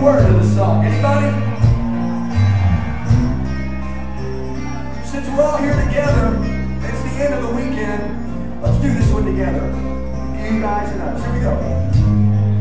word of the song. Anybody? Since we're all here together, it's the end of the weekend. Let's do this one together. You guys and us. Here we go.